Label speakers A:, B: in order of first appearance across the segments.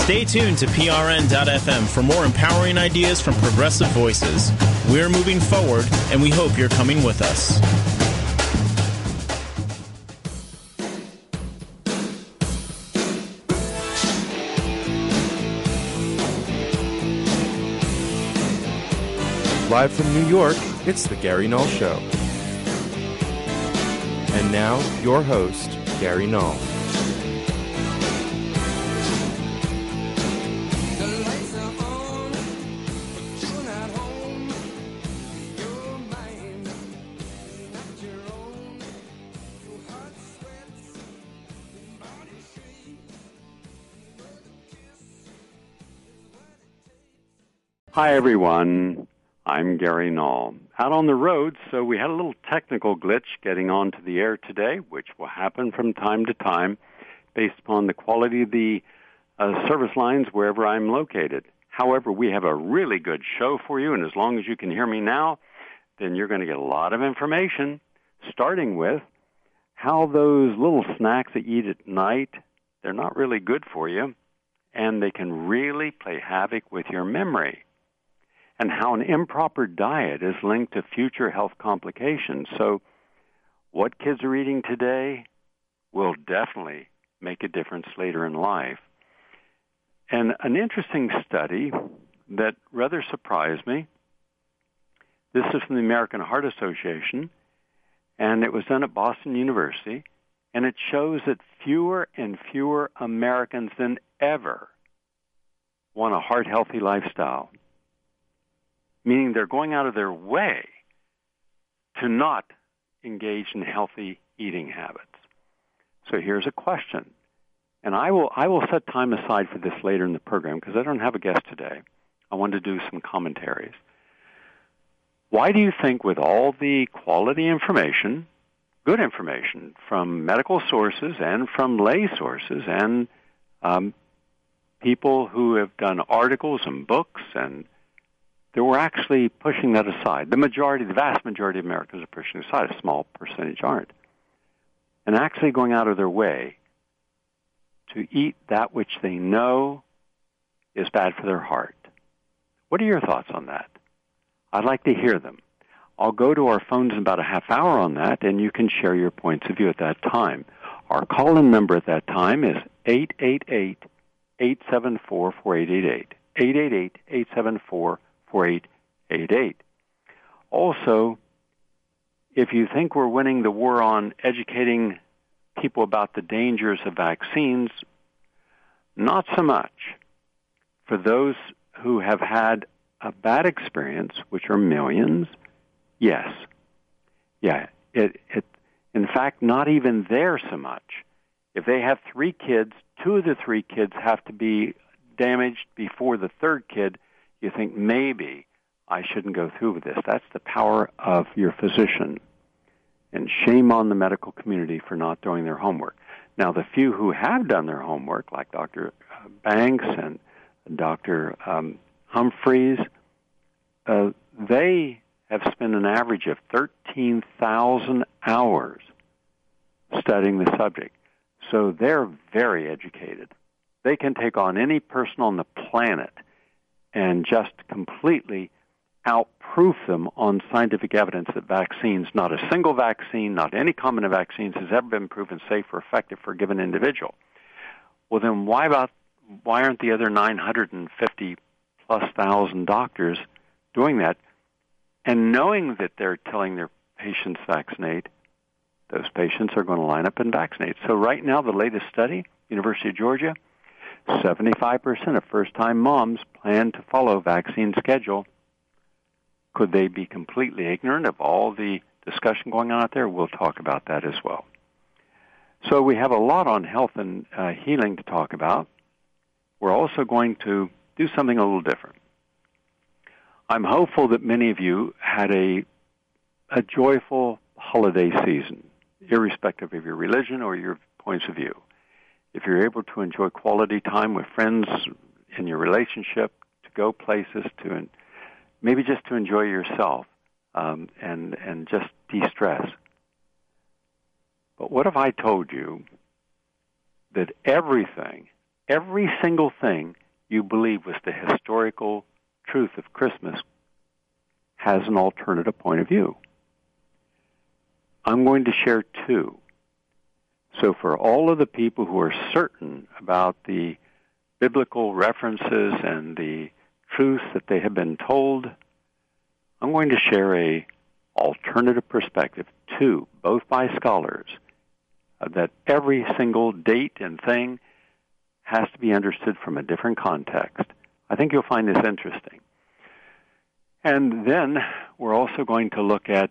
A: Stay tuned to PRN.FM for more empowering ideas from progressive voices. We're moving forward, and we hope you're coming with us.
B: Live from New York, it's The Gary Null Show. And now, your host, Gary Null.
C: Hi, everyone. I'm Gary Null. Out on the road, so we had a little technical glitch getting onto the air today, which will happen from time to time based upon the quality of the service lines wherever I'm located. However, we have a really good show for you, and as long as you can hear me now, then you're going to get a lot of information, starting with how those little snacks that you eat at night, they're not really good for you, and they can really play havoc with your memory, and how an improper diet is linked to future health complications. So what kids are eating today will definitely make a difference later in life. And an interesting study that rather surprised me, this is from the American Heart Association, and it was done at Boston University, and it shows that fewer and fewer Americans than ever want a heart-healthy lifestyle, meaning they're going out of their way to not engage in healthy eating habits. So here's a question, and I will set time aside for this later in the program because I don't have a guest today. I want to do some commentaries. Why do you think, with all the quality information, good information from medical sources and from lay sources and people who have done articles and books, and they were actually pushing that aside? The vast majority of Americans are pushing aside. A small percentage aren't. And actually going out of their way to eat that which they know is bad for their heart. What are your thoughts on that? I'd like to hear them. I'll go to our phones in about a half hour on that, and you can share your points of view at that time. Our call-in number at that time is 888-874-4888. 888-874-4888. Also, if you think we're winning the war on educating people about the dangers of vaccines, not so much. For those who have had a bad experience, which are millions, yes. Yeah, in fact, not even there so much. If they have 3 kids, 2 of the 3 kids have to be damaged before the 3rd kid, you think maybe I shouldn't go through with this. That's the power of your physician. And shame on the medical community for not doing their homework. Now, the few who have done their homework, like Dr. Banks and Dr. Humphreys, they have spent an average of 13,000 hours studying the subject. So they're very educated. They can take on any person on the planet and just completely outproof them on scientific evidence that vaccines, not a single vaccine, not any common of vaccines, has ever been proven safe or effective for a given individual. Well, then why aren't the other 950,000+ doctors doing that? And knowing that they're telling their patients vaccinate, those patients are going to line up and vaccinate. So right now, the latest study, University of Georgia, 75% of first-time moms plan to follow vaccine schedule. Could they be completely ignorant of all the discussion going on out there? We'll talk about that as well. So we have a lot on health and healing to talk about. We're also going to do something a little different. I'm hopeful that many of you had a joyful holiday season, irrespective of your religion or your points of view. If you're able to enjoy quality time with friends in your relationship, to go places, to maybe just to enjoy yourself and just de-stress. But what if I told you that everything every single thing you believe was the historical truth of Christmas has an alternative point of view. I'm going to share two. So for all of the people who are certain about the biblical references and the truth that they have been told, I'm going to share a alternative perspective, two, both by scholars, that every single date and thing has to be understood from a different context. I think you'll find this interesting. And then we're also going to look at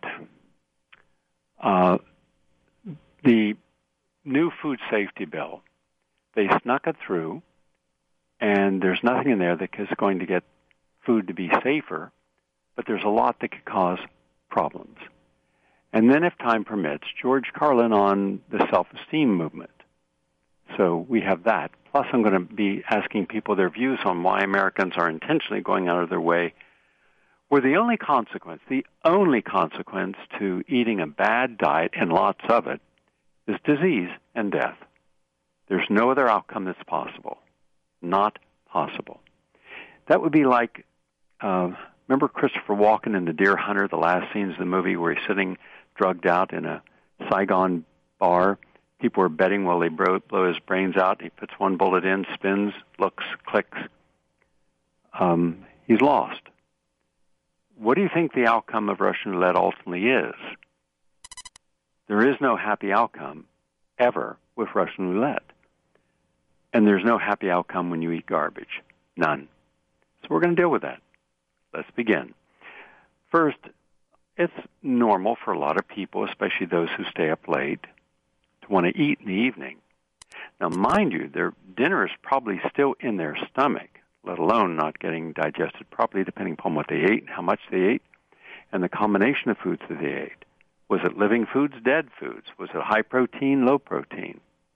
C: the new food safety bill. They snuck it through, and there's nothing in there that is going to get food to be safer, but there's a lot that could cause problems. And then, if time permits, George Carlin on the self-esteem movement. So we have that. Plus, I'm going to be asking people their views on why Americans are intentionally going out of their way, where the only consequence to eating a bad diet, and lots of it, is disease and death. There's no other outcome that's possible. Not possible. That would be like, remember Christopher Walken in The Deer Hunter, the last scenes of the movie where he's sitting drugged out in a Saigon bar. People are betting while they blow his brains out. He puts one bullet in, spins, looks, clicks. He's lost. What do you think the outcome of Russian roulette ultimately is? There is no happy outcome ever with Russian roulette. And there's no happy outcome when you eat garbage. None. So we're going to deal with that. Let's begin. First, it's normal for a lot of people, especially those who stay up late, to want to eat in the evening. Now, mind you, their dinner is probably still in their stomach, let alone not getting digested properly, depending upon what they ate and how much they ate, and the combination of foods that they ate. Was it living foods, dead foods? Was it high protein, low protein?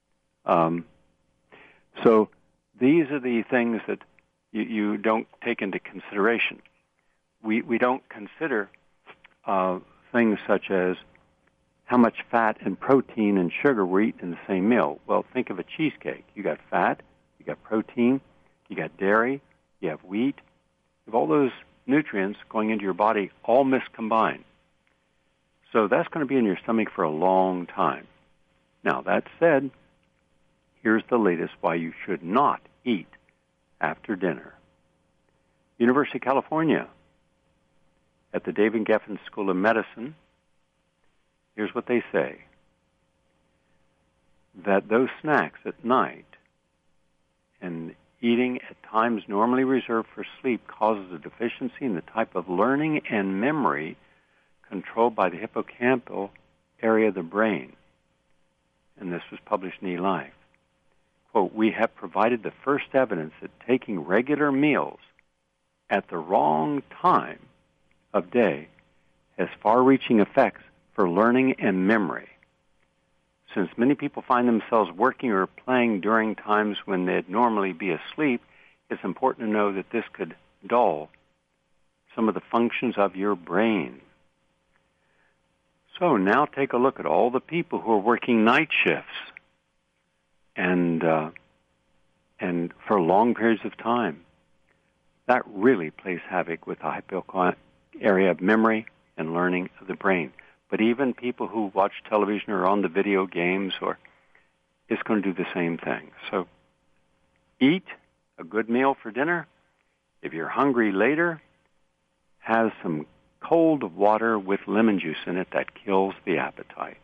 C: So these are the things that you don't take into consideration. We don't consider things such as how much fat and protein and sugar we're eating in the same meal. Well, think of a cheesecake. You got fat, you got protein, you got dairy, you have wheat. You have all those nutrients going into your body all miscombined. So that's going to be in your stomach for a long time. Now, that said, here's the latest why you should not eat after dinner. University of California, at the David Geffen School of Medicine, here's what they say, that those snacks at night and eating at times normally reserved for sleep causes a deficiency in the type of learning and memory controlled by the hippocampal area of the brain. And this was published in eLife. Quote, we have provided the first evidence that taking regular meals at the wrong time of day has far-reaching effects for learning and memory. Since many people find themselves working or playing during times when they'd normally be asleep, it's important to know that this could dull some of the functions of your brain. So now take a look at all the people who are working night shifts and for long periods of time. That really plays havoc with the hippocampal area of memory and learning of the brain. But even people who watch television or on the video games, it's going to do the same thing. So eat a good meal for dinner. If you're hungry later, have some cold water with lemon juice in it that kills the appetite.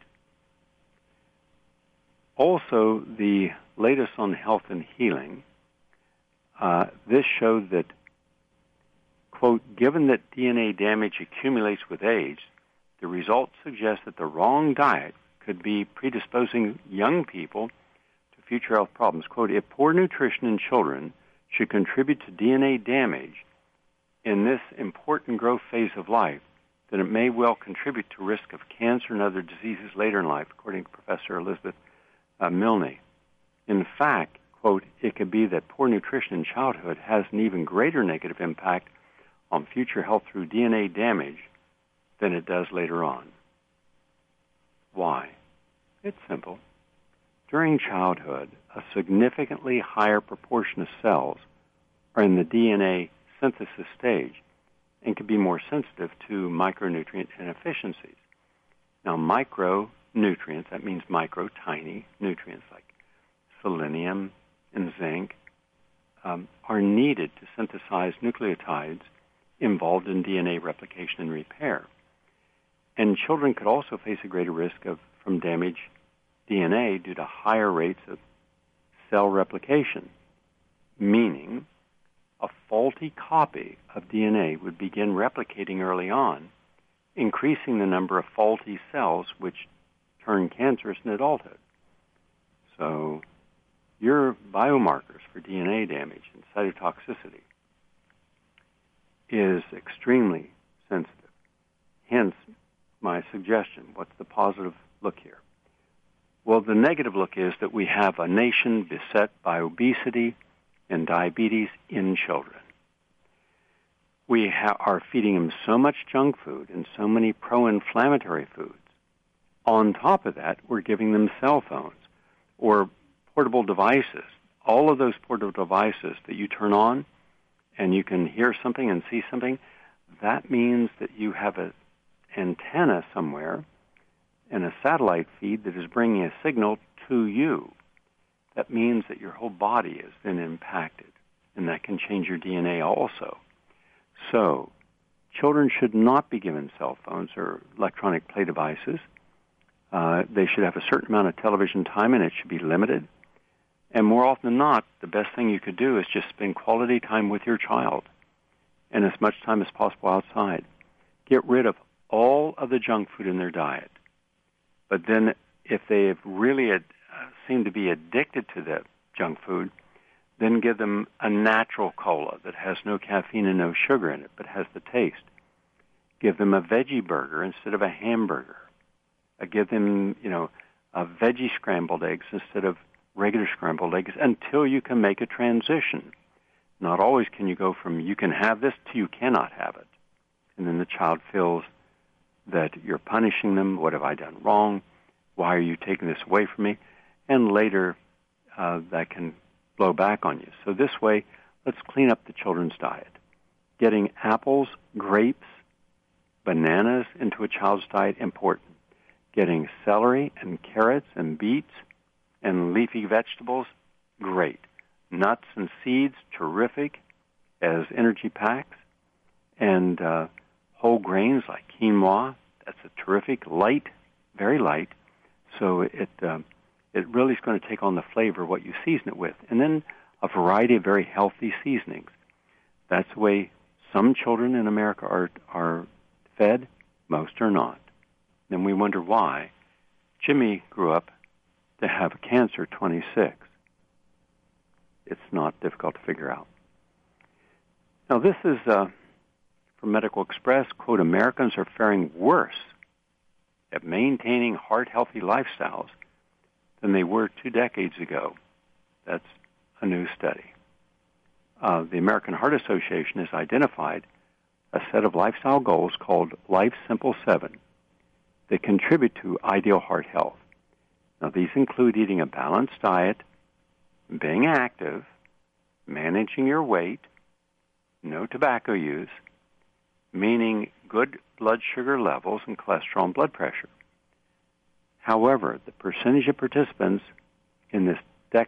C: Also, the latest on health and healing, this showed that, quote, given that DNA damage accumulates with age, the results suggest that the wrong diet could be predisposing young people to future health problems. Quote, if poor nutrition in children should contribute to DNA damage in this important growth phase of life, then it may well contribute to risk of cancer and other diseases later in life, according to Professor Elizabeth Milne. In fact, quote, it could be that poor nutrition in childhood has an even greater negative impact on future health through DNA damage than it does later on. Why? It's simple. during childhood, a significantly higher proportion of cells are in the DNA synthesis stage and can be more sensitive to micronutrient inefficiencies. Now, micronutrients, that means micro, tiny nutrients like selenium and zinc, are needed to synthesize nucleotides involved in DNA replication and repair. And children could also face a greater risk from damaged DNA due to higher rates of cell replication, meaning a faulty copy of DNA would begin replicating early on, increasing the number of faulty cells which turn cancerous in adulthood. So your biomarkers for DNA damage and cytotoxicity is extremely sensitive. Hence, my suggestion, what's the positive look here? Well, the negative look is that we have a nation beset by obesity and diabetes in children. We are feeding them so much junk food and so many pro-inflammatory foods. On top of that, we're giving them cell phones or portable devices. All of those portable devices that you turn on and you can hear something and see something, that means that you have an antenna somewhere and a satellite feed that is bringing a signal to you. That means that your whole body is then impacted, and that can change your DNA also. So, children should not be given cell phones or electronic play devices. They should have a certain amount of television time, and it should be limited. And more often than not, the best thing you could do is just spend quality time with your child and as much time as possible outside. Get rid of all of the junk food in their diet. But then if they have really seem to be addicted to the junk food, then give them a natural cola that has no caffeine and no sugar in it, but has the taste. Give them a veggie burger instead of a hamburger. Give them, a veggie scrambled eggs instead of regular scrambled eggs until you can make a transition. Not always can you go from you can have this to you cannot have it. And then the child feels that you're punishing them. What have I done wrong? Why are you taking this away from me? And later, that can blow back on you. So this way, let's clean up the children's diet. Getting apples, grapes, bananas into a child's diet, important. Getting celery and carrots and beets and leafy vegetables, great. Nuts and seeds, terrific as energy packs. And whole grains like quinoa, that's a terrific, light, very light. So it really is going to take on the flavor of what you season it with. And then a variety of very healthy seasonings. That's the way some children in America are fed, most are not. Then we wonder why. Jimmy grew up to have cancer at 26. It's not difficult to figure out. Now this is from Medical Express, quote, Americans are faring worse at maintaining heart-healthy lifestyles than they were 2 decades ago. That's a new study. The American Heart Association has identified a set of lifestyle goals called Life Simple 7 that contribute to ideal heart health. Now, these include eating a balanced diet, being active, managing your weight, no tobacco use, meaning good blood sugar levels and cholesterol and blood pressure. However, the percentage of participants in this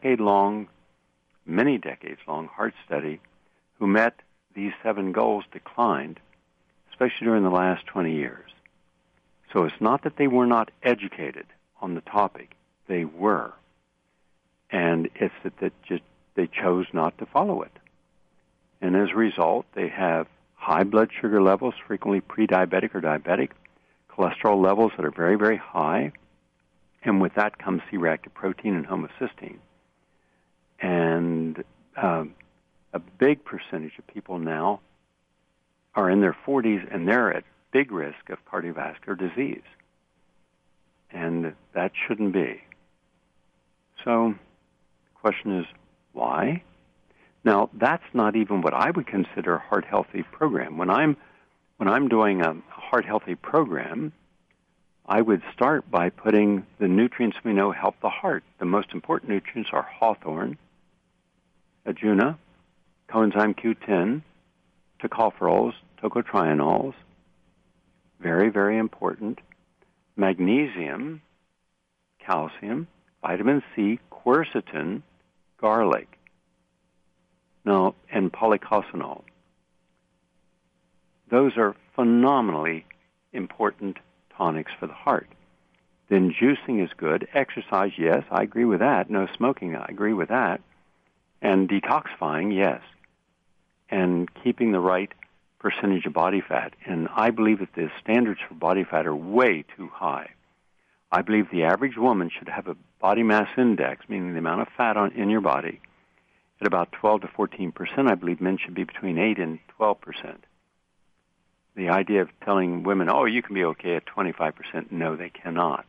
C: many decades-long heart study who met these 7 goals declined, especially during the last 20 years. So it's not that they were not educated on the topic. They were. And it's that they chose not to follow it. And as a result, they have high blood sugar levels, frequently pre-diabetic or diabetic, cholesterol levels that are very, very high, and with that comes C-reactive protein and homocysteine. And a big percentage of people now are in their 40s, and they're at big risk of cardiovascular disease. And that shouldn't be. So the question is, why? Now, that's not even what I would consider a heart-healthy program. When I'm doing a heart-healthy program, I would start by putting the nutrients we know help the heart. The most important nutrients are hawthorn, adjuna, coenzyme Q10, tocopherols, tocotrienols, very, very important, magnesium, calcium, vitamin C, quercetin, garlic, now, and polycosanol. Those are phenomenally important tonics for the heart. Then juicing is good. Exercise, yes, I agree with that. No smoking, I agree with that. And detoxifying, yes. And keeping the right percentage of body fat. And I believe that the standards for body fat are way too high. I believe the average woman should have a body mass index, meaning the amount of fat in your body, at about 12 to 14%. I believe men should be between 8 and 12%. The idea of telling women, oh, you can be okay at 25%, no, they cannot.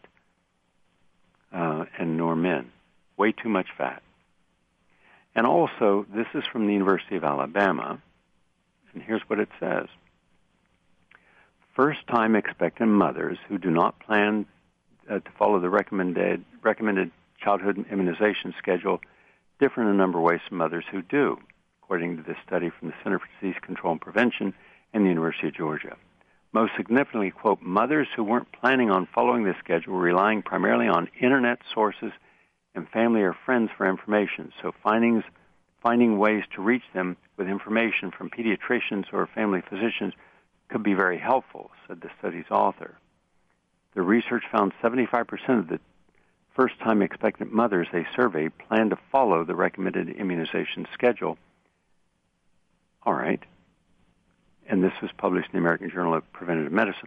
C: And nor men. Way too much fat. And also, this is from the University of Alabama, and here's what it says. First-time expectant mothers who do not plan to follow the recommended childhood immunization schedule differ in a number of ways from mothers who do, according to this study from the Center for Disease Control and Prevention and the University of Georgia. Most significantly, quote, mothers who weren't planning on following this schedule were relying primarily on Internet sources and family or friends for information, so finding ways to reach them with information from pediatricians or family physicians could be very helpful, said the study's author. The research found 75% of the first-time expectant mothers they surveyed planned to follow the recommended immunization schedule. All right. And this was published in the American Journal of Preventive Medicine.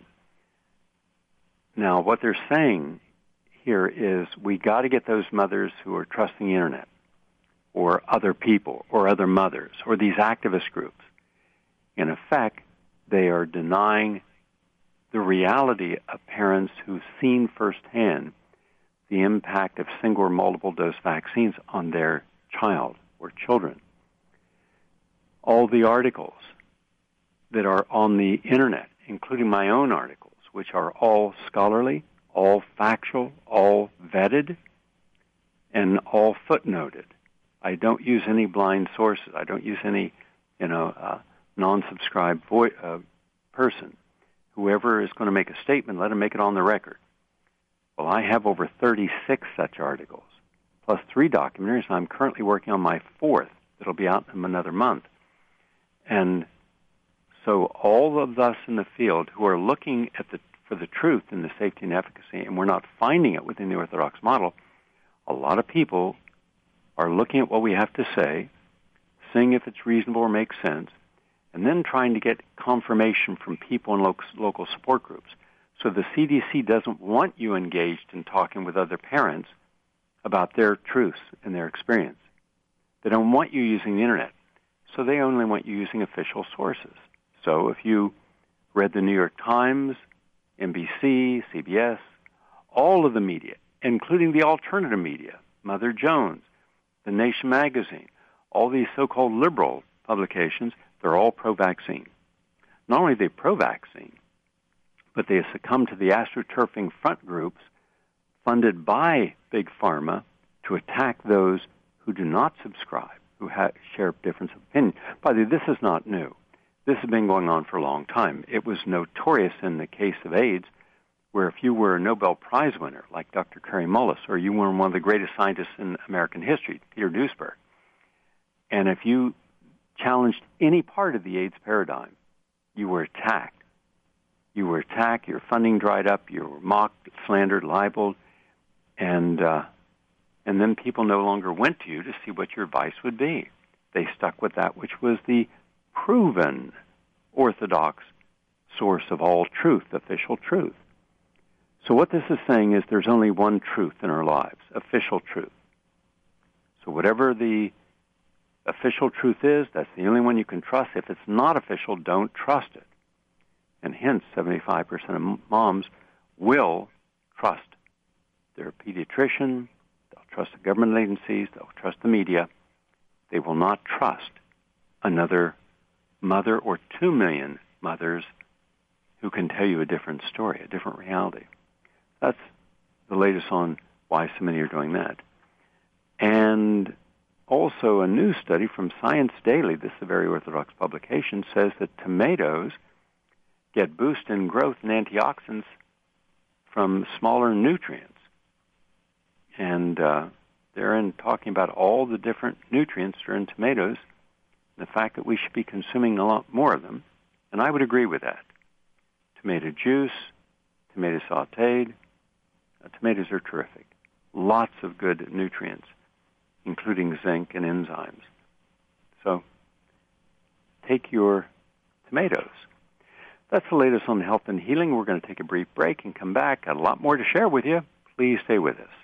C: Now, what they're saying here is we got to get those mothers who are trusting the Internet or other people or other mothers or these activist groups. In effect, they are denying the reality of parents who've seen firsthand the impact of single or multiple dose vaccines on their child or children. All the articles that are on the Internet, including my own articles, which are all scholarly, all factual, all vetted, and all footnoted. I don't use any blind sources. I don't use any, non-subscribed person. Whoever is going to make a statement, let them make it on the record. Well, I have over 36 such articles, plus 3 documentaries, and I'm currently working on my 4th that'll be out in another month. And so all of us in the field who are looking at for the truth in the safety and efficacy, and we're not finding it within the Orthodox model, a lot of people are looking at what we have to say, seeing if it's reasonable or makes sense, and then trying to get confirmation from people in local support groups. So the CDC doesn't want you engaged in talking with other parents about their truths and their experience. They don't want you using the Internet. So they only want you using official sources. So if you read the New York Times, NBC, CBS, all of the media, including the alternative media, Mother Jones, The Nation magazine, all these so-called liberal publications, they're all pro-vaccine. Not only are they pro-vaccine, but they succumb to the astroturfing front groups funded by Big Pharma to attack those who do not subscribe, who share difference of opinion. By the way, this is not new. This has been going on for a long time. It was notorious in the case of AIDS, where if you were a Nobel Prize winner, like Dr. Kary Mullis, or you were one of the greatest scientists in American history, Peter Duesberg, and if you challenged any part of the AIDS paradigm, you were attacked. You were attacked, your funding dried up, you were mocked, slandered, libeled, and then people no longer went to you to see what your advice would be. They stuck with that which was the proven orthodox source of all truth, official truth. So what this is saying is there's only one truth in our lives, official truth. So whatever the official truth is, that's the only one you can trust. If it's not official, don't trust it. And hence, 75% of moms will trust their pediatrician, they'll trust the government agencies, they'll trust the media. They will not trust another mother or 2 million mothers who can tell you a different story, a different reality. That's the latest on why so many are doing that. And also a new study from Science Daily, this is a very orthodox publication, says that tomatoes get boost in growth and antioxidants from smaller nutrients. And they're talking about all the different nutrients that are in tomatoes, and the fact that we should be consuming a lot more of them. And I would agree with that. Tomato juice, tomato sauteed, tomatoes are terrific. Lots of good nutrients, including zinc and enzymes. So take your tomatoes. That's the latest on health and healing. We're going to take a brief break and come back. Got a lot more to share with you. Please stay with us.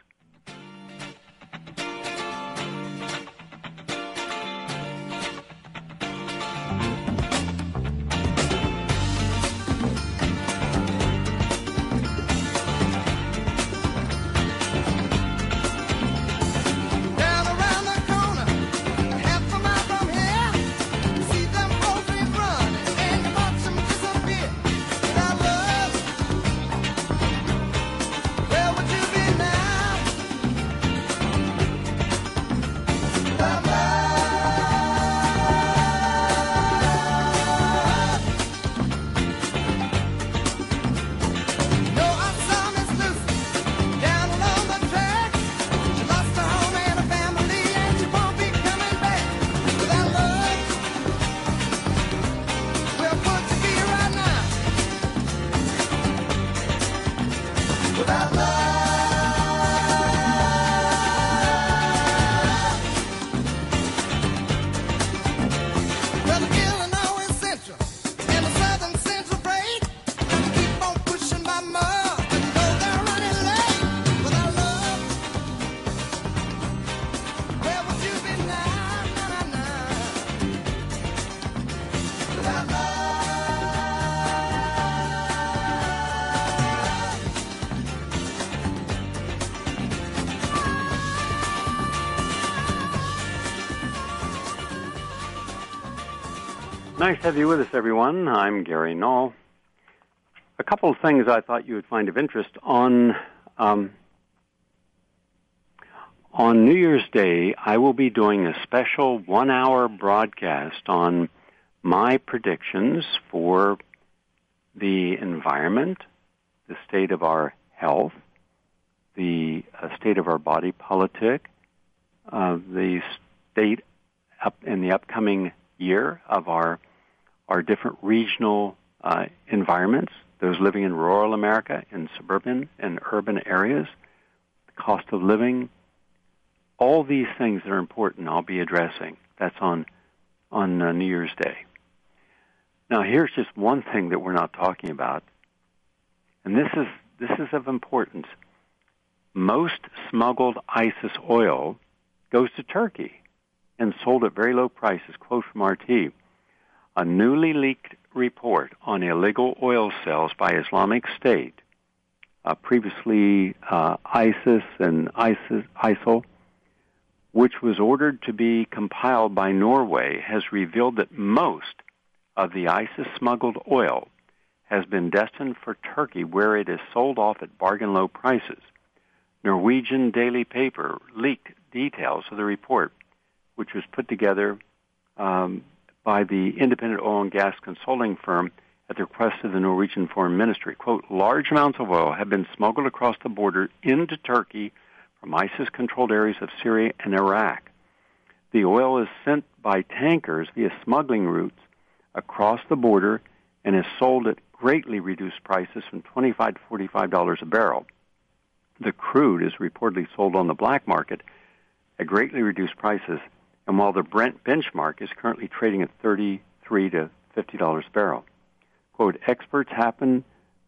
C: Nice to have you with us, everyone. I'm Gary Null. A couple of things I thought you would find of interest. On New Year's Day, I will be doing a special 1-hour broadcast on my predictions for the environment, the state of our health, the state of our body politic, the state up in the upcoming year of our different regional environments, those living in rural America, in suburban and urban areas, the cost of living, all these things that are important I'll be addressing. That's on New Year's Day. Now, here's just one thing that we're not talking about, and this is of importance. Most smuggled ISIS oil goes to Turkey and sold at very low prices. Quote from RT, a newly leaked report on illegal oil sales by Islamic State, previously ISIS and ISIL, which was ordered to be compiled by Norway, has revealed that most of the ISIS smuggled oil has been destined for Turkey, where it is sold off at bargain low prices. Norwegian daily paper leaked details of the report, which was put together by the independent oil and gas consulting firm at the request of the Norwegian Foreign Ministry. Quote, large amounts of oil have been smuggled across the border into Turkey from ISIS-controlled areas of Syria and Iraq. The oil is sent by tankers via smuggling routes across the border and is sold at greatly reduced prices from $25 to $45 a barrel. The crude is reportedly sold on the black market at greatly reduced prices, and while the Brent benchmark is currently trading at $33 to $50 a barrel. Quote, exports happen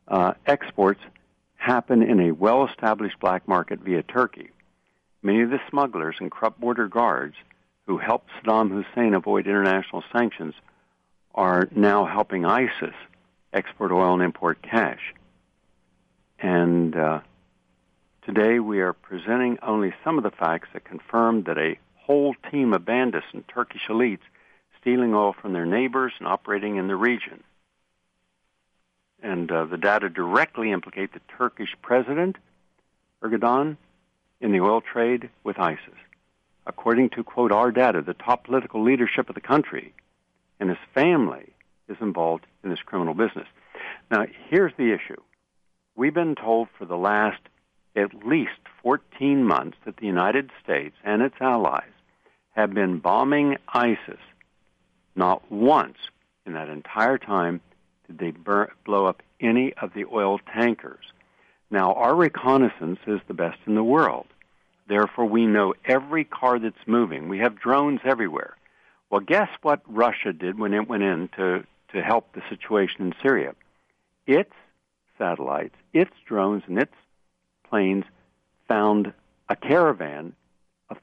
C: in a well-established black market via Turkey. Many of the smugglers and corrupt border guards who helped Saddam Hussein avoid international sanctions are now helping ISIS export oil and import cash. And today we are presenting only some of the facts that confirm that a whole team of bandits and Turkish elites stealing oil from their neighbors and operating in the region. And the data directly implicate the Turkish president, Erdogan, in the oil trade with ISIS. According to, quote, our data, the top political leadership of the country and his family is involved in this criminal business. Now, here's the issue. We've been told for the last at least 14 months that the United States and its allies have been bombing ISIS. Not once in that entire time did they blow up any of the oil tankers. Now, our reconnaissance is the best in the world. Therefore, we know every car that's moving. We have drones everywhere. Well, guess what Russia did when it went in to help the situation in Syria? Its satellites, its drones, and its planes found a caravan of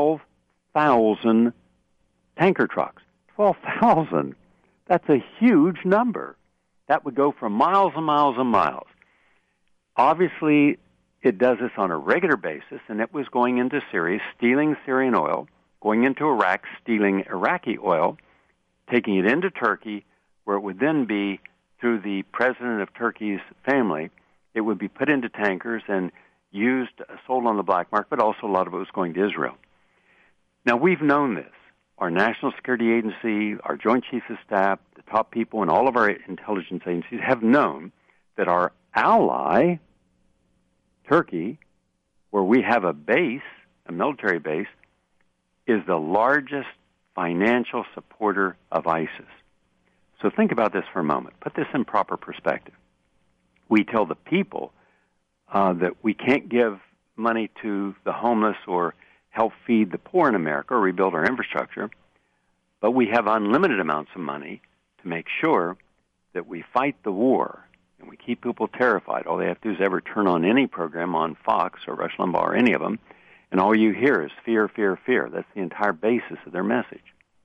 C: 12,000 tanker trucks. 12,000. That's a huge number. That would go for miles and miles and miles. Obviously, it does this on a regular basis, and it was going into Syria, stealing Syrian oil, going into Iraq, stealing Iraqi oil, taking it into Turkey, where it would then be, through the president of Turkey's family, it would be put into tankers and used, sold on the black market, but also a lot of it was going to Israel. Now, we've known this. Our National Security Agency, our Joint Chiefs of Staff, the top people in all of our intelligence agencies have known that our ally, Turkey, where we have a base, a military base, is the largest financial supporter of ISIS. So think about this for a moment. Put this in proper perspective. We tell the people that we can't give money to the homeless or help feed the poor in America or rebuild our infrastructure, but we have unlimited amounts of money to make sure that we fight the war and we keep people terrified. All they have to do is ever turn on any program on Fox or Rush Limbaugh or any of them, and all you hear is fear, fear, fear. That's the entire basis of their message.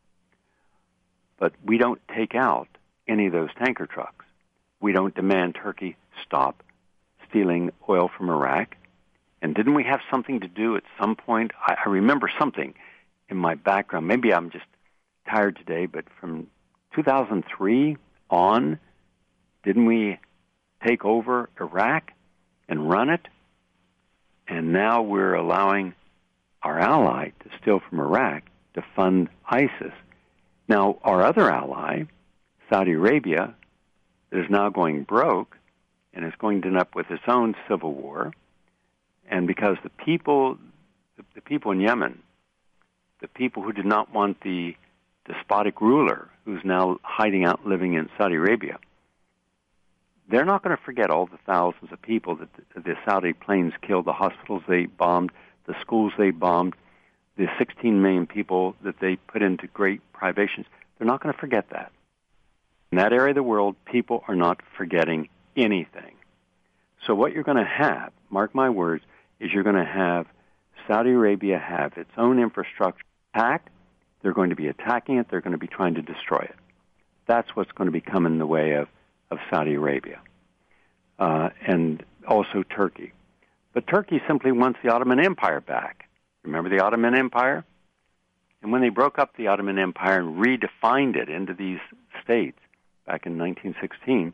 C: But we don't take out any of those tanker trucks. We don't demand Turkey stop stealing oil from Iraq. And didn't we have something to do at some point? I remember something in my background. Maybe I'm just tired today, but from 2003 on, didn't we take over Iraq and run it? And now we're allowing our ally to steal from Iraq to fund ISIS. Now, our other ally, Saudi Arabia, is now going broke and is going to end up with its own civil war. And because the people in Yemen, the people who did not want the despotic ruler who's now hiding out living in Saudi Arabia, they're not going to forget all the thousands of people that the Saudi planes killed, the hospitals they bombed, the schools they bombed, the 16 million people that they put into great privations. They're not going to forget that. In that area of the world, people are not forgetting anything. So what you're going to have, mark my words, is you're going to have Saudi Arabia have its own infrastructure attacked. They're going to be attacking it. They're going to be trying to destroy it. That's what's going to become in the way of Saudi Arabia and also Turkey. But Turkey simply wants the Ottoman Empire back. Remember the Ottoman Empire? And when they broke up the Ottoman Empire and redefined it into these states back in 1916,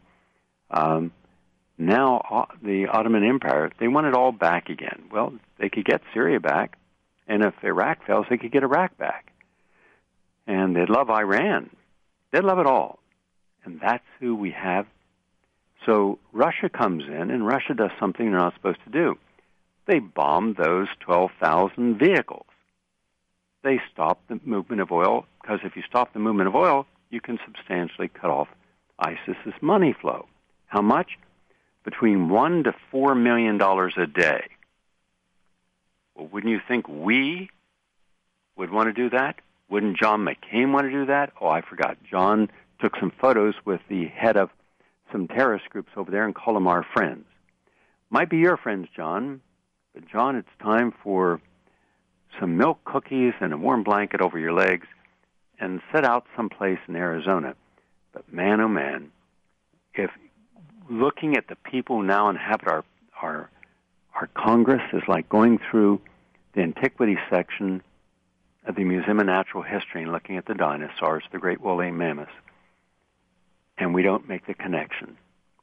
C: now the Ottoman Empire, they want it all back again. Well, they could get Syria back, and if Iraq fails, they could get Iraq back. And they'd love Iran. They'd love it all. And that's who we have. So Russia comes in, and Russia does something they're not supposed to do. They bomb those 12,000 vehicles. They stop the movement of oil, because if you stop the movement of oil, you can substantially cut off ISIS's money flow. How much? Between $1 to $4 million a day. Well, wouldn't you think we would want to do that? Wouldn't John McCain want to do that? Oh, I forgot. John took some photos with the head of some terrorist groups over there and called them our friends. Might be your friends, John. But, John, it's time for some milk cookies and a warm blanket over your legs and set out someplace in Arizona. But, man, oh, man, if looking at the people who now inhabit our Congress is like going through the antiquity section of the Museum of Natural History and looking at the dinosaurs, the great woolly mammoths, and we don't make the connection.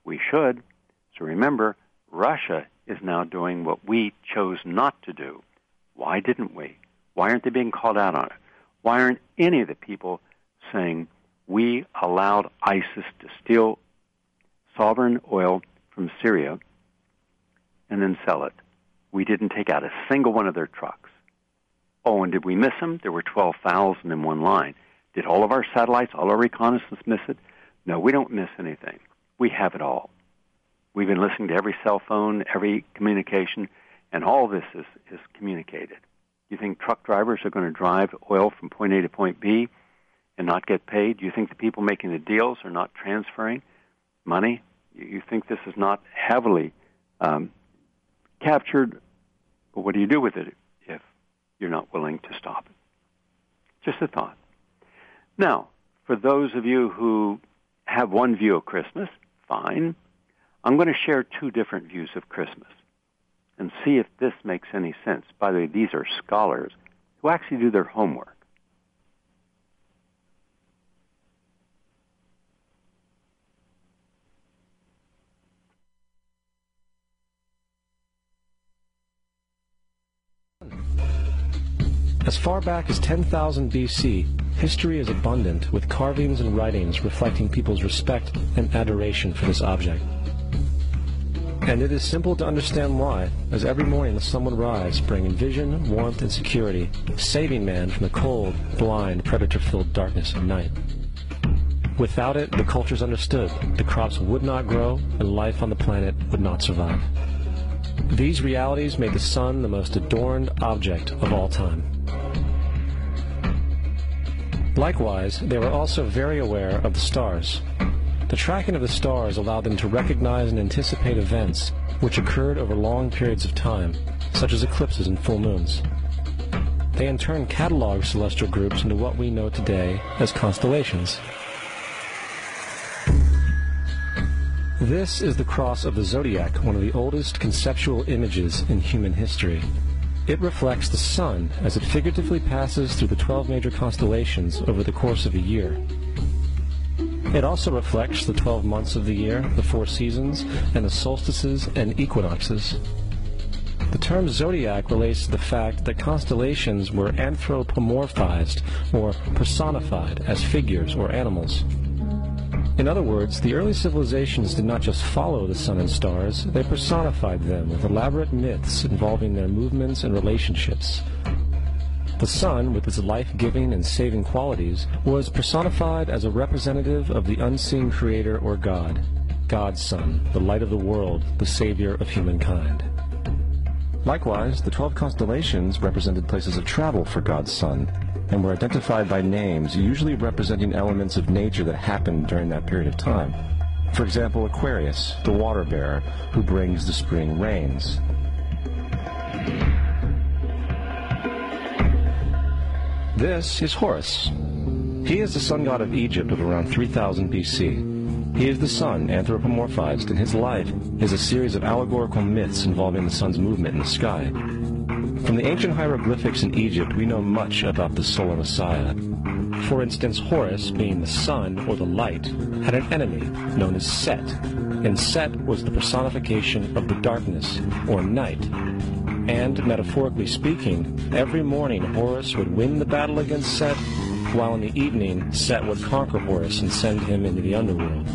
C: We should. So remember, Russia is now doing what we chose not to do. Why didn't we? Why aren't they being called out on it? Why aren't any of the people saying we allowed ISIS to steal sovereign oil from Syria and then sell it? We didn't take out a single one of their trucks. Oh, and did we miss them? There were 12,000 in one line. Did all of our satellites, all our reconnaissance miss it? No, we don't miss anything. We have it all. We've been listening to every cell phone, every communication, and all this is communicated. You think truck drivers are going to drive oil from point A to point B and not get paid? Do you think the people making the deals are not transferring money? You think this is not heavily captured? But what do you do with it if you're not willing to stop it? Just a thought. Now, for those of you who have one view of Christmas, fine. I'm going to share two different views of Christmas and see if this makes any sense. By the way, these are scholars who actually do their homework.
D: As far back as 10,000 BC, history is abundant with carvings and writings reflecting people's respect and adoration for this object. And it is simple to understand why, as every morning the sun would rise, bringing vision, warmth, and security, saving man from the cold, blind, predator-filled darkness of night. Without it, the cultures understood the crops would not grow and life on the planet would not survive. These realities made the sun the most adorned object of all time. Likewise, they were also very aware of the stars. The tracking of the stars allowed them to recognize and anticipate events which occurred over long periods of time, such as eclipses and full moons. They in turn cataloged celestial groups into what we know today as constellations. This is the cross of the zodiac, one of the oldest conceptual images in human history. It reflects the sun as it figuratively passes through the 12 major constellations over the course of a year. It also reflects the 12 months of the year, the 4 seasons, and the solstices and equinoxes. The term zodiac relates to the fact that constellations were anthropomorphized or personified as figures or animals. In other words, the early civilizations did not just follow the sun and stars, they personified them with elaborate myths involving their movements and relationships. The sun, with its life-giving and saving qualities, was personified as a representative of the unseen creator or God, God's Son, the light of the world, the savior of humankind. Likewise, the 12 constellations represented places of travel for God's Son, and were identified by names, usually representing elements of nature that happened during that period of time. For example, Aquarius, the water bearer, who brings the spring rains. This is Horus. He is the sun god of Egypt of around 3000 BC. He is the sun anthropomorphized, and his life is a series of allegorical myths involving the sun's movement in the sky. From the ancient hieroglyphics in Egypt, we know much about the solar messiah. For instance, Horus, being the sun or the light, had an enemy known as Set, and Set was the personification of the darkness, or night. And, metaphorically speaking, every morning Horus would win the battle against Set, while in the evening Set would conquer Horus and send him into the underworld.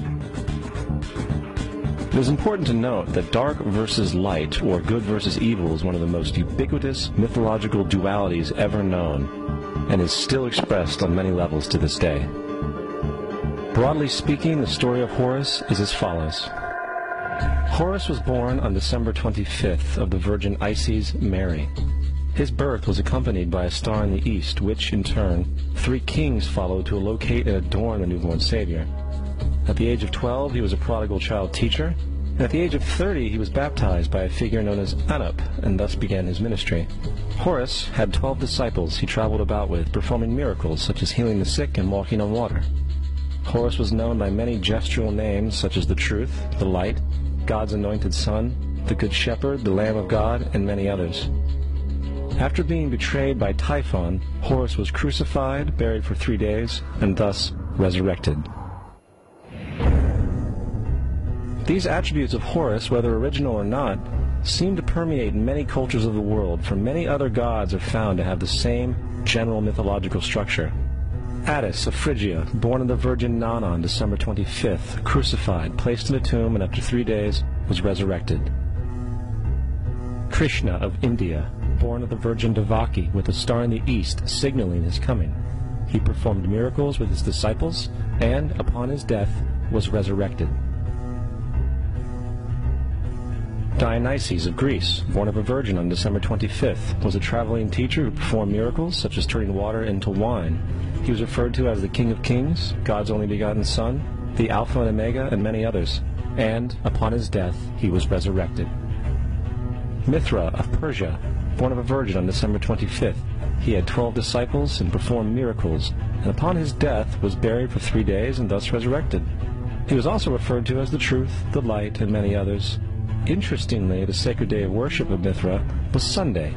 D: It is important to note that dark versus light, or good versus evil, is one of the most ubiquitous mythological dualities ever known, and is still expressed on many levels to this day. Broadly speaking, the story of Horus is as follows. Horus was born on December 25th of the Virgin Isis Mary. His birth was accompanied by a star in the east, which, in turn, 3 kings followed to locate and adorn the newborn Savior. At the age of 12, he was a prodigal child teacher, and at the age of 30, he was baptized by a figure known as Anup, and thus began his ministry. Horus had 12 disciples he traveled about with, performing miracles such as healing the sick and walking on water. Horus was known by many gestural names such as the Truth, the Light, God's Anointed Son, the Good Shepherd, the Lamb of God, and many others. After being betrayed by Typhon, Horus was crucified, buried for 3 days, and thus resurrected. These attributes of Horus, whether original or not, seem to permeate many cultures of the world, for many other gods are found to have the same general mythological structure. Attis of Phrygia, born of the Virgin Nana on December 25th, crucified, placed in a tomb, and after 3 days was resurrected. Krishna of India, born of the Virgin Devaki, with a star in the east signaling his coming. He performed miracles with his disciples, and, upon his death, was resurrected. Dionysius of Greece, born of a virgin on December 25th, was a traveling teacher who performed miracles such as turning water into wine. He was referred to as the King of Kings, God's only begotten Son, the Alpha and Omega, and many others. And, upon his death, he was resurrected. Mithra of Persia, born of a virgin on December 25th, he had 12 disciples and performed miracles, and upon his death was buried for 3 days and thus resurrected. He was also referred to as the Truth, the Light, and many others. Interestingly, the sacred day of worship of Mithra was Sunday.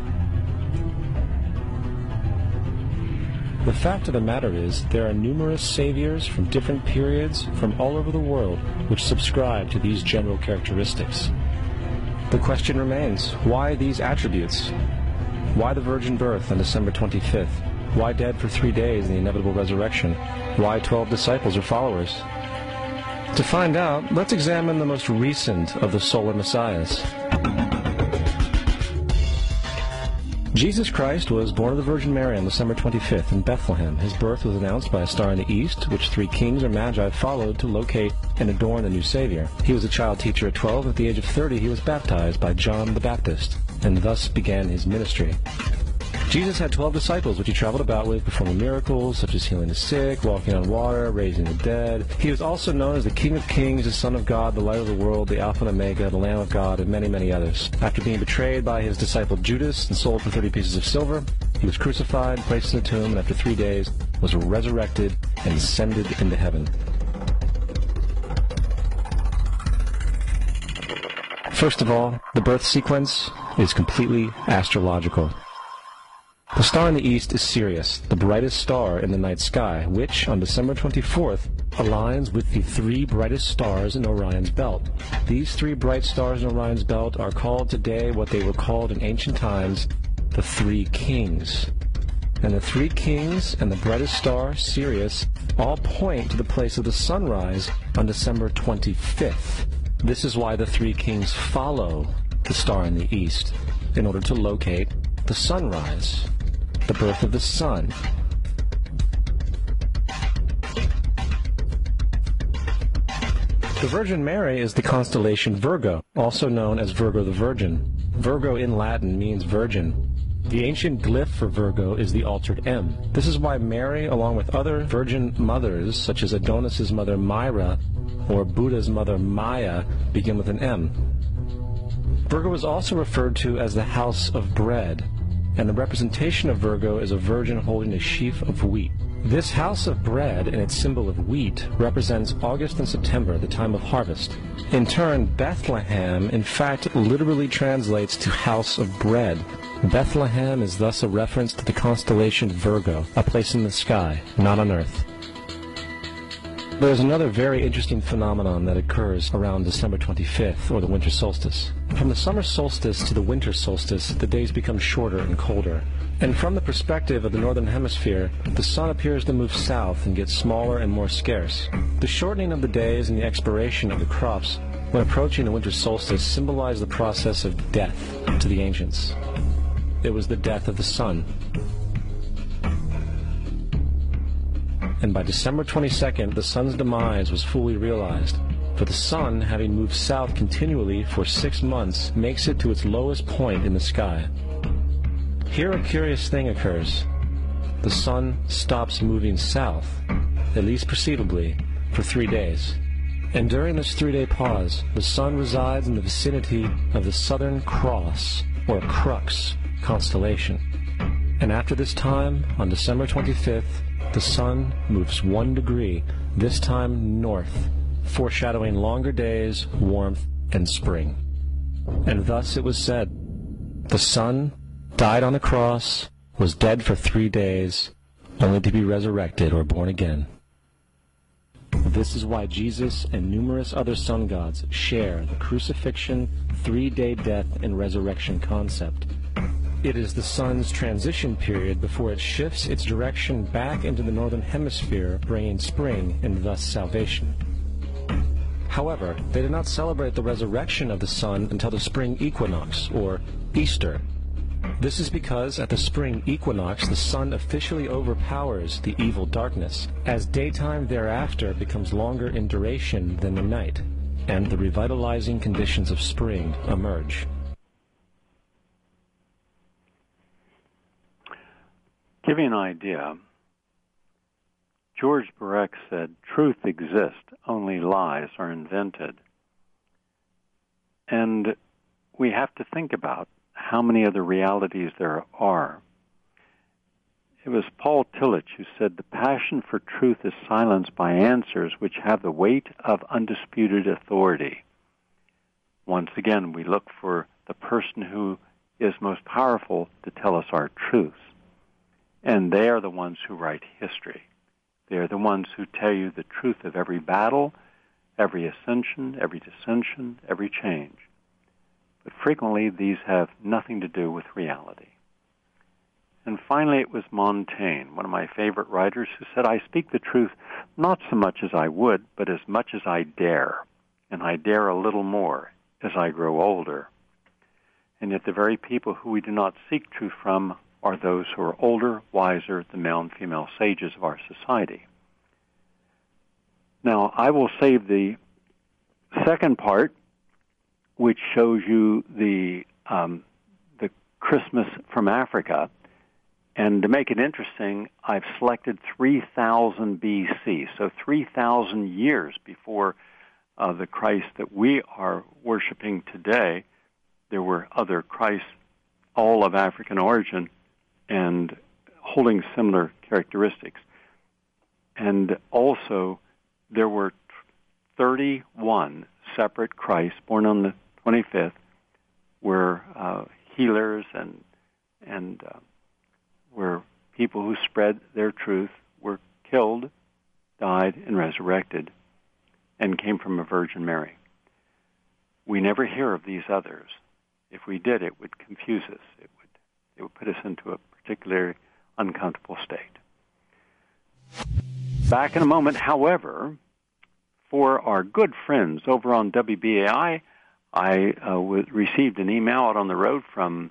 D: The fact of the matter is, there are numerous saviors from different periods from all over the world which subscribe to these general characteristics. The question remains, why these attributes? Why the virgin birth on December 25th? Why dead for 3 days in the inevitable resurrection? Why 12 disciples or followers? To find out, let's examine the most recent of the solar messiahs. Jesus Christ was born of the Virgin Mary on December 25th in Bethlehem. His birth was announced by a star in the east, which 3 kings or magi followed to locate and adorn the new Savior. He was a child teacher at 12. At the age of 30, he was baptized by John the Baptist, and thus began his ministry. Jesus had 12 disciples, which he traveled about with, performing miracles such as healing the sick, walking on water, raising the dead. He was also known as the King of Kings, the Son of God, the Light of the World, the Alpha and Omega, the Lamb of God, and many, many others. After being betrayed by his disciple Judas and sold for 30 pieces of silver, he was crucified, placed in a tomb, and after 3 days was resurrected and ascended into heaven. First of all, the birth sequence is completely astrological. The star in the east is Sirius, the brightest star in the night sky, which, on December 24th, aligns with the 3 brightest stars in Orion's belt. These 3 bright stars in Orion's belt are called today what they were called in ancient times, the 3 kings. And the 3 kings and the brightest star, Sirius, all point to the place of the sunrise on December 25th. This is why the 3 kings follow the star in the east, in order to locate the sunrise, the birth of the sun. The Virgin Mary is the constellation Virgo, also known as Virgo the Virgin. Virgo in Latin means virgin. The ancient glyph for Virgo is the altered M. This is why Mary, along with other virgin mothers, such as Adonis's mother Myra or Buddha's mother Maya, begin with an M. Virgo is also referred to as the house of bread, and the representation of Virgo is a virgin holding a sheaf of wheat. This house of bread and its symbol of wheat represents August and September, the time of harvest. In turn, Bethlehem, in fact, literally translates to house of bread. Bethlehem is thus a reference to the constellation Virgo, a place in the sky, not on earth. There's another very interesting phenomenon that occurs around December 25th, or the winter solstice. From the summer solstice to the winter solstice, the days become shorter and colder. And from the perspective of the northern hemisphere, the sun appears to move south and get smaller and more scarce. The shortening of the days and the expiration of the crops when approaching the winter solstice symbolize the process of death to the ancients. It was the death of the sun. And by December 22nd, the sun's demise was fully realized, for the sun, having moved south continually for 6 months, makes it to its lowest point in the sky. Here a curious thing occurs. The sun stops moving south, at least perceivably, for 3 days. And during this 3-day pause, the sun resides in the vicinity of the Southern Cross, or Crux, constellation. And after this time, on December 25th, the sun moves 1 degree, this time north, foreshadowing longer days, warmth, and spring. And thus it was said, the sun died on the cross, was dead for 3 days, only to be resurrected or born again. This is why Jesus and numerous other sun gods share the crucifixion, 3-day death, and resurrection concept. It is the sun's transition period before it shifts its direction back into the northern hemisphere, bringing spring and thus salvation. However, they do not celebrate the resurrection of the sun until the spring equinox, or Easter. This is because at the spring equinox, the sun officially overpowers the evil darkness, as daytime thereafter becomes longer in duration than the night, and the revitalizing conditions of spring emerge.
C: Give you an idea, George Perec said, "Truth exists, only lies are invented." And we have to think about how many other realities there are. It was Paul Tillich who said, "The passion for truth is silenced by answers which have the weight of undisputed authority." Once again, we look for the person who is most powerful to tell us our truths. And they are the ones who write history. They are the ones who tell you the truth of every battle, every ascension, every dissension, every change. But frequently, these have nothing to do with reality. And finally, it was Montaigne, one of my favorite writers, who said, "I speak the truth not so much as I would, but as much as I dare. And I dare a little more as I grow older." And yet the very people who we do not seek truth from are those who are older, wiser, the male and female sages of our society. Now, I will save the second part, which shows you the Christmas from Africa. And to make it interesting, I've selected 3000 BC, so 3,000 years before the Christ that we are worshiping today. There were other Christs, all of African origin, and holding similar characteristics. And also, there were 31 separate Christs born on the 25th, were healers and were people who spread their truth, were killed, died, and resurrected, and came from a Virgin Mary. We never hear of these others. If we did, it would confuse us. It would put us into a particularly uncomfortable state. Back in a moment, however, for our good friends over on WBAI, I received an email out on the road from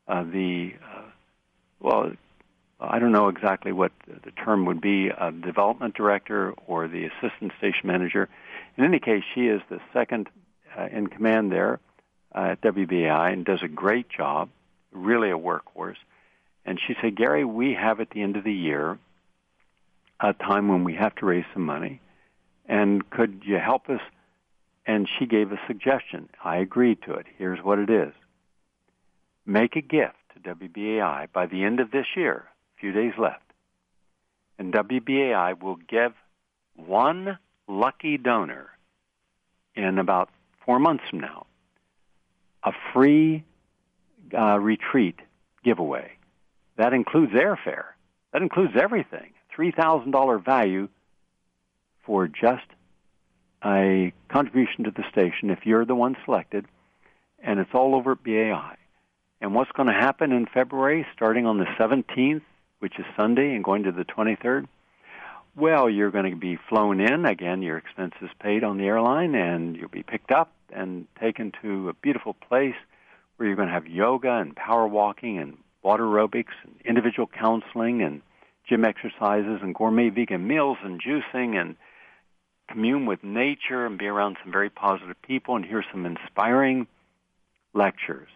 C: I don't know exactly what the term would be, development director or the assistant station manager. In any case, she is the second in command there at WBAI and does a great job, really a workhorse. And she said, "Gary, we have at the end of the year a time when we have to raise some money, and could you help us?" And she gave a suggestion. I agreed to it. Here's what it is. Make a gift to WBAI by the end of this year, a few days left. And WBAI will give one lucky donor in about 4 months from now a free retreat giveaway. That includes airfare. That includes everything. $3,000 value for just a contribution to the station if you're the one selected, and it's all over at BAI. And what's going to happen in February, starting on the 17th, which is Sunday, and going to the 23rd? Well, you're going to be flown in. Again, your expenses paid on the airline, and you'll be picked up and taken to a beautiful place where you're going to have yoga and power walking and water aerobics and individual counseling and gym exercises and gourmet vegan meals and juicing and commune with nature and be around some very positive people and hear some inspiring lectures.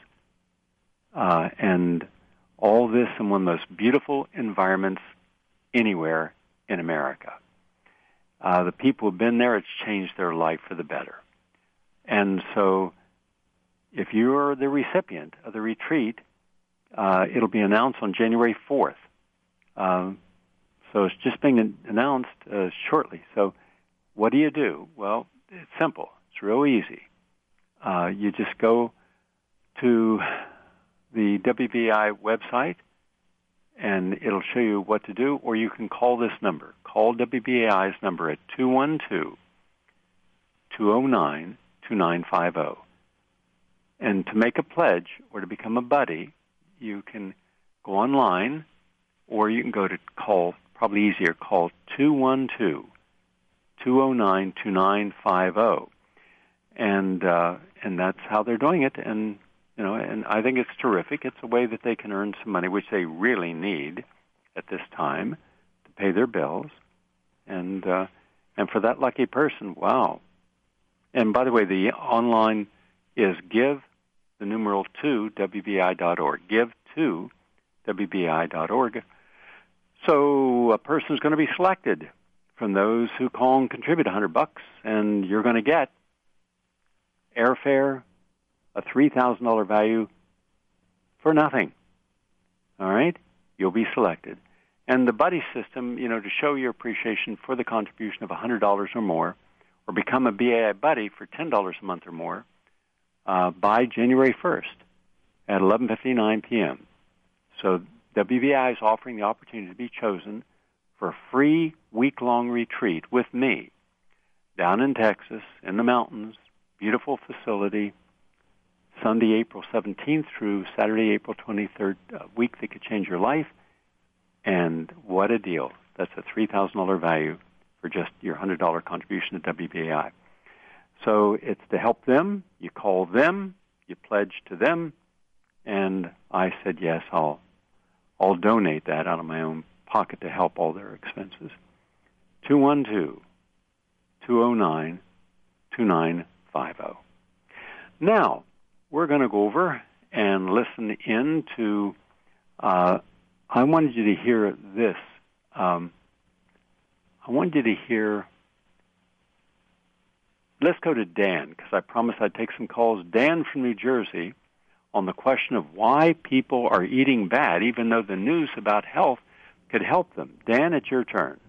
C: And all this in one of the most beautiful environments anywhere in America. The people who have been there, it's changed their life for the better. And so if you're the recipient of the retreat, it'll be announced on January 4th. So it's just being announced shortly. So what do? Well, it's simple. It's real easy. You just go to the WBI website and it'll show you what to do, or you can call this number. Call WBAI's number at 212-209-2950. And to make a pledge or to become a buddy, you can go online, or you can go to call, probably easier, call 212-209-2950. And that's how they're doing it. And and I think it's terrific. It's a way that they can earn some money, which they really need at this time to pay their bills. And for that lucky person, wow. And by the way, the online is give the numeral 2 WBI.org. Give to WBI.org. So a person's going to be selected from those who call and contribute $100, and you're going to get airfare, a $3,000 value for nothing. All right? You'll be selected. And the buddy system, to show your appreciation for the contribution of $100 or more, or become a BAI buddy for $10 a month or more, by January 1st at 11:59 p.m. So WBI is offering the opportunity to be chosen for a free week-long retreat with me down in Texas, in the mountains, beautiful facility, Sunday, April 17th through Saturday, April 23rd, a week that could change your life. And what a deal. That's a $3,000 value for just your $100 contribution to WBAI. So it's to help them. You call them, you pledge to them, and I said, yes, I'll donate that out of my own pocket to help all their expenses. 212-209-2950. Now, we're going to go over and listen in to, I wanted you to hear this. I wanted you to hear, let's go to Dan, because I promised I'd take some calls. Dan from New Jersey on the question of why people are eating bad, even though the news about health could help them. Dan, it's your turn.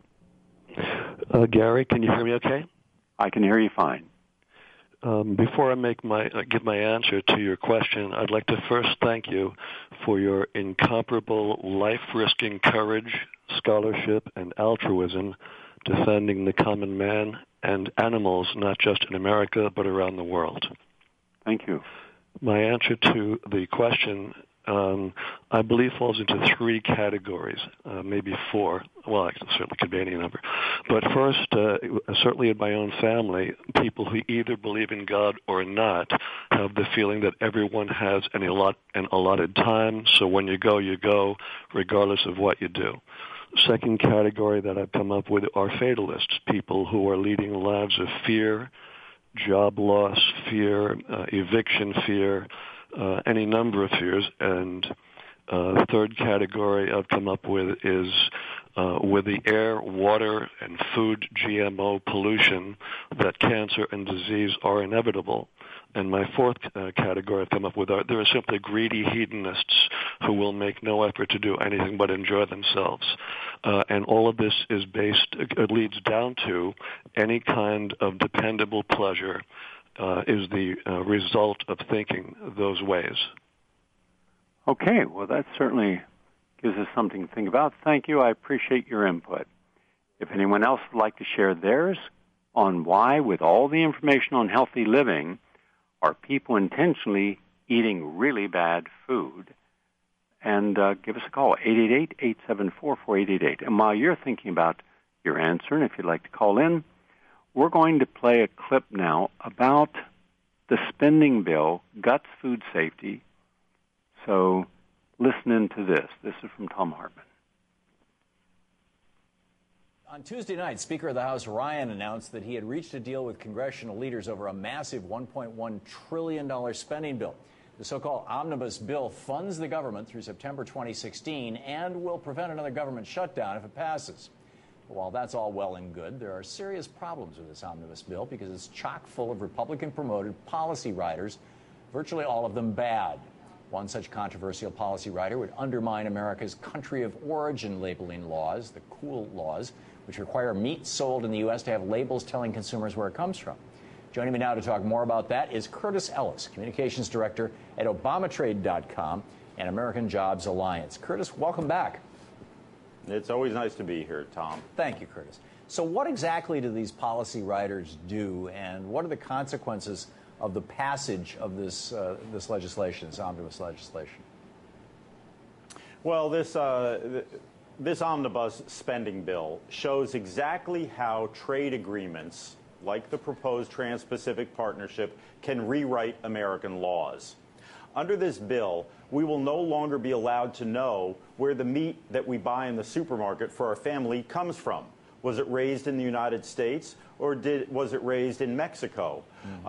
E: Gary, can you hear me okay?
C: I can hear you fine.
E: Before I give my answer to your question, I'd like to first thank you for your incomparable life-risking courage, scholarship, and altruism defending the common man and animals, not just in America, but around the world.
C: Thank you.
E: My answer to the question, I believe, falls into three categories, maybe four. Well, it certainly could be any number. But first, certainly in my own family, people who either believe in God or not have the feeling that everyone has an allotted time, so when you go, regardless of what you do. Second category that I've come up with are fatalists, people who are leading lives of fear, job loss fear, eviction fear, any number of fears. And the third category I've come up with is with the air, water, and food GMO pollution, that cancer and disease are inevitable. And my fourth category I've come up with there are simply greedy hedonists who will make no effort to do anything but enjoy themselves. And all of this is leads down to any kind of dependable pleasure is the result of thinking those ways.
C: Okay, well, that certainly gives us something to think about. Thank you. I appreciate your input. If anyone else would like to share theirs on why, with all the information on healthy living, are people intentionally eating really bad food, and give us a call, 888-874-4888. And while you're thinking about your answer, and if you'd like to call in, we're going to play a clip now about the spending bill, guts food safety. So listen into this. This is from Thom Hartmann.
F: On Tuesday night, Speaker of the House Ryan announced that he had reached a deal with congressional leaders over a massive $1.1 trillion spending bill. The so-called omnibus bill funds the government through September 2016 and will prevent another government shutdown if it passes. But while that's all well and good, there are serious problems with this omnibus bill because it's chock full of Republican-promoted policy riders, virtually all of them bad. One such controversial policy rider would undermine America's country of origin labeling laws, the COOL laws, which require meat sold in the U.S. to have labels telling consumers where it comes from. Joining me now to talk more about that is Curtis Ellis, Communications Director at ObamaTrade.com and American Jobs Alliance. Curtis, welcome back.
G: It's always nice to be here, Tom.
F: Thank you, Curtis. So what exactly do these policy riders do, and what are the consequences of the passage of this legislation, this omnibus legislation?
G: Well, this omnibus spending bill shows exactly how trade agreements, like the proposed Trans-Pacific Partnership, can rewrite American laws. Under this bill, we will no longer be allowed to know where the meat that we buy in the supermarket for our family comes from. Was it raised in the United States, or was it raised in Mexico,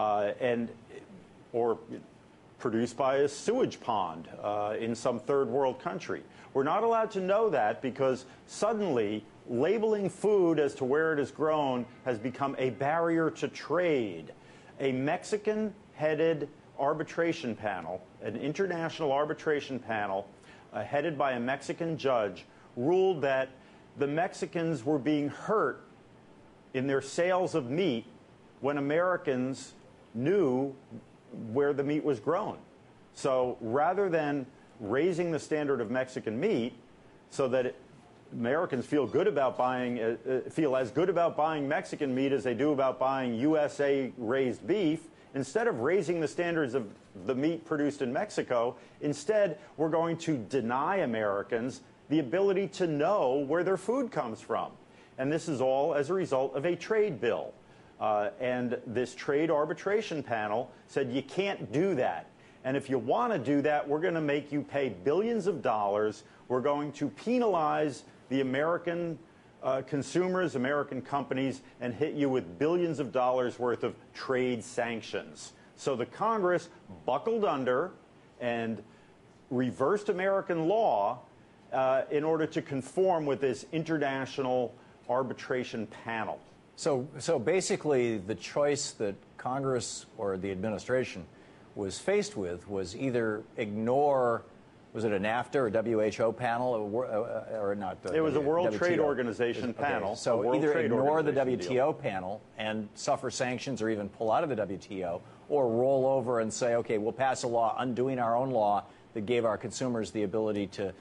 G: or produced by a sewage pond in some third world country? We're not allowed to know that because suddenly labeling food as to where it is grown has become a barrier to trade. A Mexican-headed arbitration panel, an international arbitration panel headed by a Mexican judge, ruled that the Mexicans were being hurt in their sales of meat when Americans knew where the meat was grown. So rather than raising the standard of Mexican meat so that Americans feel good about feel as good about buying Mexican meat as they do about buying USA raised beef, instead of raising the standards of the meat produced in Mexico, instead we're going to deny Americans the ability to know where their food comes from. And this is all as a result of a trade bill. And this trade arbitration panel said you can't do that. And if you want to do that, we're going to make you pay billions of dollars. We're going to penalize the American consumers, American companies, and hit you with billions of dollars worth of trade sanctions. So the Congress buckled under and reversed American law in order to conform with this international arbitration panel.
F: So basically the choice that Congress or the administration was faced with was either ignore, was it a NAFTA or WHO panel or not?
G: It was a World
F: WTO.
G: Trade Organization panel.
F: Okay. So either ignore the WTO panel and suffer sanctions or even pull out of the WTO, or roll over and say, okay, we'll pass a law undoing our own law that gave our consumers the ability to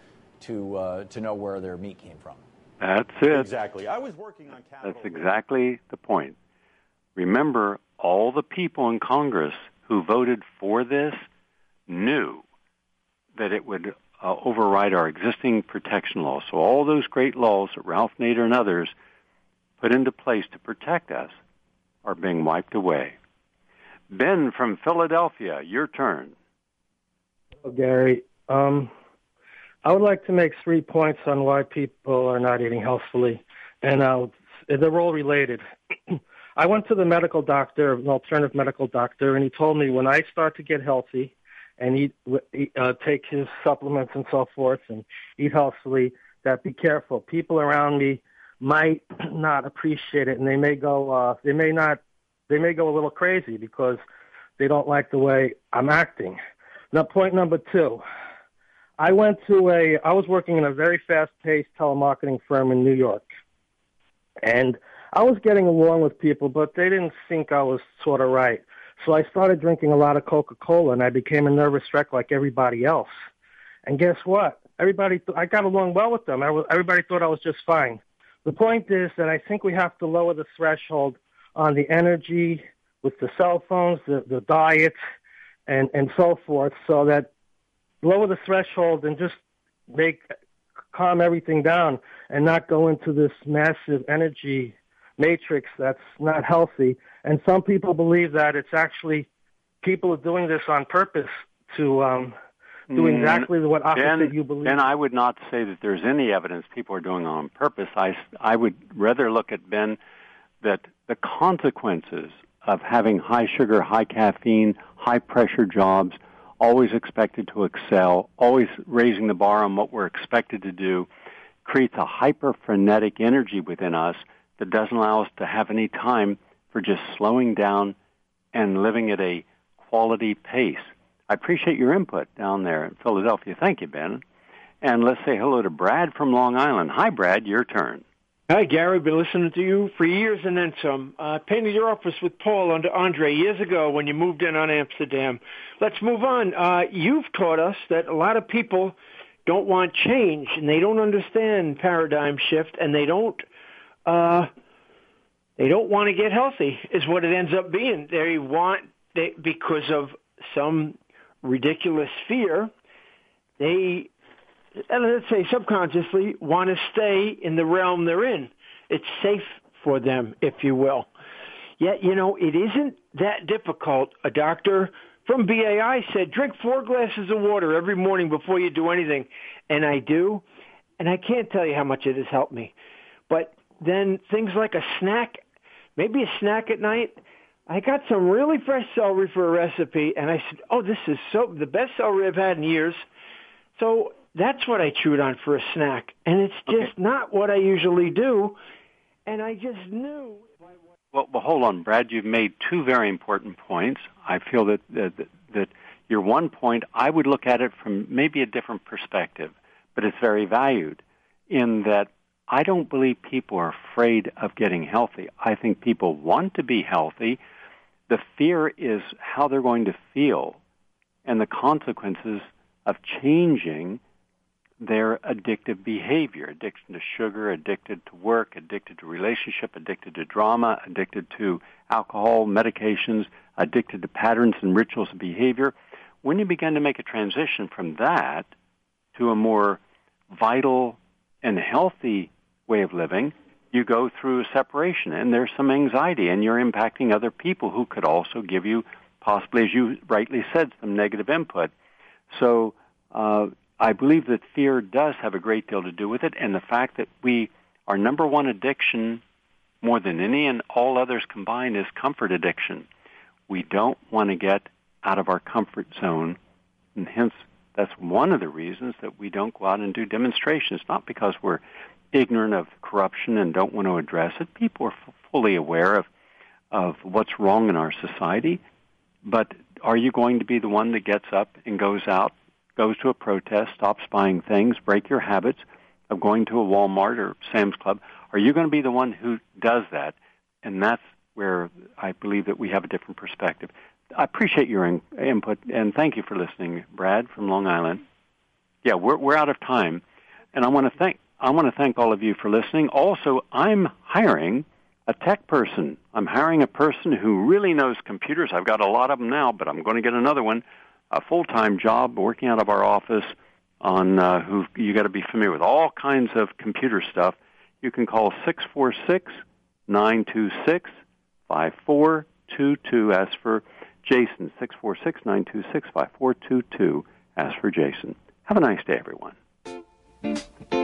F: know where their meat came from.
C: That's it.
G: Exactly. I was working on Capitol.
C: That's exactly the point. Remember, all the people in Congress who voted for this knew that it would override our existing protection laws. So all those great laws that Ralph Nader and others put into place to protect us are being wiped away. Ben from Philadelphia, your turn.
H: Hello, Gary. I would like to make 3 points on why people are not eating healthfully, and they're all related. I went to the medical doctor, an alternative medical doctor, and he told me when I start to get healthy and take his supplements and so forth and eat healthfully, that be careful. People around me might not appreciate it, and they may go a little crazy because they don't like the way I'm acting. Now, point number 2. I was working in a very fast-paced telemarketing firm in New York, and I was getting along with people, but they didn't think I was sort of right. So I started drinking a lot of Coca-Cola, and I became a nervous wreck like everybody else. And guess what? I got along well with them. Everybody thought I was just fine. The point is that I think we have to lower the threshold on the energy with the cell phones, the diet, and so forth, so that lower the threshold and just calm everything down and not go into this massive energy matrix that's not healthy. And some people believe that it's actually people are doing this on purpose to do exactly what opposite you believe.
C: Ben, I would not say that there's any evidence people are doing it on purpose. I would rather look at, Ben, that the consequences of having high sugar, high caffeine, high pressure jobs, always expected to excel, always raising the bar on what we're expected to do, creates a hyper-frenetic energy within us that doesn't allow us to have any time for just slowing down and living at a quality pace. I appreciate your input down there in Philadelphia. Thank you, Ben. And let's say hello to Brad from Long Island. Hi, Brad. Your turn.
I: Hi, Gary. Been listening to you for years and then some. Painted your office with Paul under Andre years ago when you moved in on Amsterdam. Let's move on. You've taught us that a lot of people don't want change, and they don't understand paradigm shift, and they don't want to get healthy, is what it ends up being. Because of some ridiculous fear, let's say subconsciously, want to stay in the realm they're in. It's safe for them, if you will. Yet, it isn't that difficult. A doctor from BAI said, drink 4 glasses of water every morning before you do anything. And I do. And I can't tell you how much it has helped me. But then things like a snack, maybe a snack at night. I got some really fresh celery for a recipe. And I said, this is the best celery I've had in years. So that's what I chewed on for a snack. And it's just not what I usually do. And I just knew.
C: Well, hold on, Brad. You've made 2 very important points. I feel that your one point, I would look at it from maybe a different perspective, but it's very valued in that I don't believe people are afraid of getting healthy. I think people want to be healthy. The fear is how they're going to feel and the consequences of changing their addictive behavior, addiction to sugar, addicted to work, addicted to relationship, addicted to drama, addicted to alcohol, medications, addicted to patterns and rituals of behavior. When you begin to make a transition from that to a more vital and healthy way of living, you go through a separation, and there's some anxiety, and you're impacting other people who could also give you, possibly, as you rightly said, some negative input. So, I believe that fear does have a great deal to do with it, and the fact that our number one addiction, more than any and all others combined, is comfort addiction. We don't want to get out of our comfort zone, and hence that's one of the reasons that we don't go out and do demonstrations, not because we're ignorant of corruption and don't want to address it. People are fully aware of what's wrong in our society, but are you going to be the one that gets up and goes to a protest, stops buying things, break your habits of going to a Walmart or Sam's Club? Are you going to be the one who does that? And that's where I believe that we have a different perspective. I appreciate your input, and thank you for listening, Brad from Long Island. Yeah, we're out of time, and I want to thank all of you for listening. Also, I'm hiring a tech person. I'm hiring a person who really knows computers. I've got a lot of them now, but I'm going to get another one. A full-time job working out of our office on who you got to be familiar with all kinds of computer stuff. You can call 646-926-5422. Ask for Jason. 646-926-5422. Ask for Jason. Have a nice day, everyone.